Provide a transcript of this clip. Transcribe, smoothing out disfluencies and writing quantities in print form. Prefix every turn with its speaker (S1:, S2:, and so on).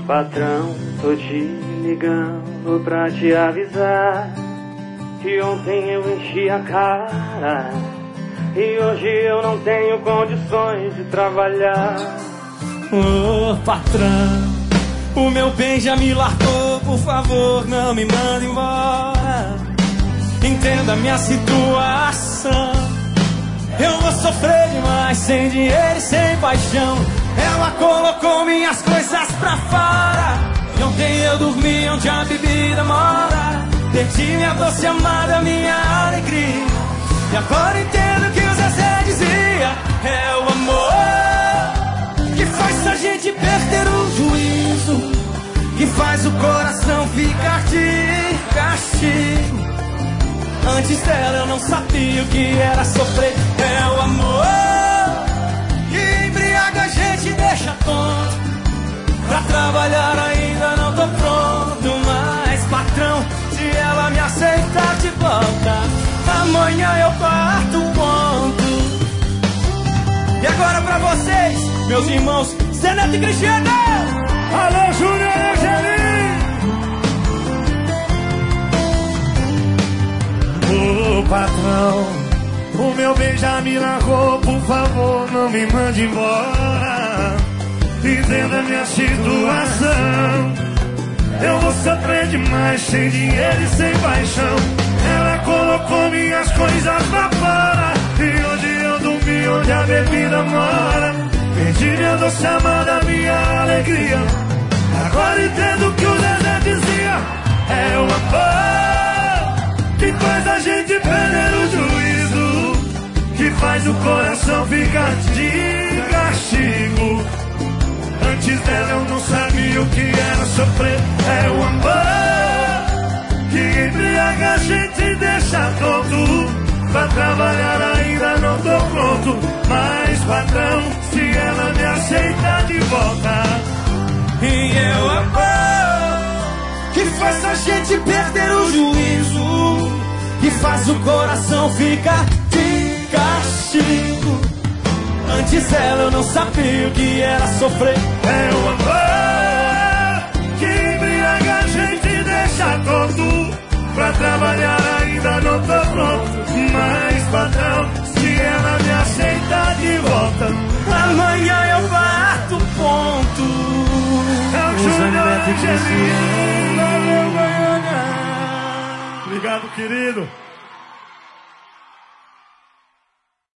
S1: Patrão, tô te ligando pra te avisar que ontem eu enchi a cara e hoje eu não tenho condições de trabalhar.
S2: Ô patrão, o meu bem já me largou, por favor não me manda embora. Entenda minha situação, eu vou sofrer demais sem dinheiro e sem paixão. Ela colocou minhas coisas pra fora e ontem eu dormi onde a bebida mora. Perdi minha doce amada, minha alegria, e agora entendo que o Zezé dizia: é o amor que faz a gente perder o juízo, que faz o coração ficar de castigo. Antes dela eu não sabia o que era sofrer. É o amor que embriaga a gente e deixa tonto. Pra trabalhar ainda não tô pronto, mas patrão, se ela me aceitar de volta, amanhã eu parto ponto. E agora pra vocês, meus irmãos Zé Neto e Cristiano. Alô, Júnior e Angelim.
S3: Ô patrão, o meu bem já me largou, por favor não me mande embora. Entenda minha situação, eu vou sofrer demais sem dinheiro e sem paixão. Ela colocou minhas coisas pra fora e hoje eu dormi onde a bebida mora. Perdi minha doce amada, minha alegria, agora entendo que o Zezé dizia: é o amor que faz a gente perder o juízo, que faz o coração ficar de castigo. Antes dela eu não sabia o que era sofrer. É o amor que embriaga a gente e deixa tonto. Pra trabalhar ainda não tô pronto, mas patrão, se ela me aceitar de volta,
S2: E é o amor que faz a gente perder o juízo, que faz o coração ficar de castigo. Antes dela eu não sabia o que era sofrer.
S3: é o amor que embriaga a gente e deixa tonto. Pra trabalhar ainda não tô pronto, mas patrão, se ela me aceitar de volta,
S2: amanhã eu parto ponto.
S3: é o Júnior Angelim. Valeu, Goiânia. Obrigado, querido.